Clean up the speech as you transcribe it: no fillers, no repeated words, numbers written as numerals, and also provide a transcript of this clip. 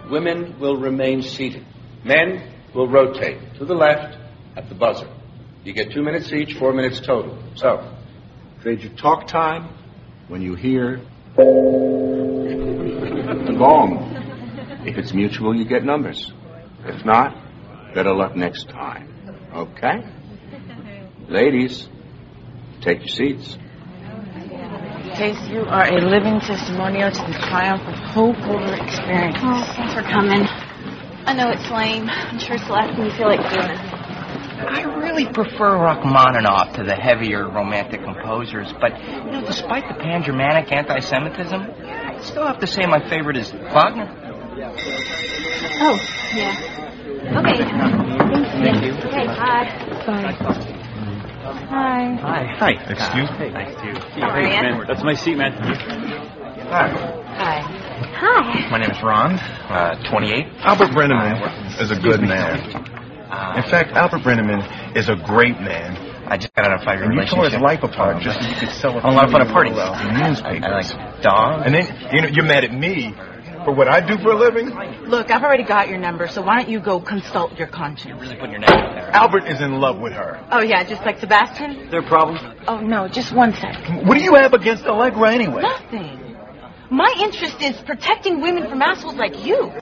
women will remain seated. Men will rotate to the left at the buzzer. You get 2 minutes each, 4 minutes total. So, trade your talk time when you hear the gong. If it's mutual, you get numbers. If not, better luck next time. Okay? Ladies, take your seats. Case, you are a living testimonial to the triumph of hope over experience. Oh, thanks for coming. I know it's lame. I'm sure it's the last thing you feel like doing. I really prefer Rachmaninoff to the heavier romantic composers, but, despite the pan-Germanic anti-Semitism, I still have to say my favorite is Wagner. Oh, yeah. Okay. Thank you. Okay, bye. Bye. Hi. Hi. Excuse me. How are you? Man, that's my seat, man. Hi. Hi. Hi. My name is Ron, 28. Albert Brenneman is a good man. In fact, Albert Brenneman is a great man. I just got out of a 5-year And you relationship. tore his life apart just so you could sell it. A lot of fun at parties. In newspapers. I like dogs. And then, you're mad at me for what I do for a living? Look, I've already got your number, so why don't you go consult your conscience? Really putting your name out there. Albert is in love with her. Oh, yeah, just like Sebastian? Their problem? Oh, no, just one sec. What do you have against Allegra anyway? Nothing. My interest is protecting women from assholes like you.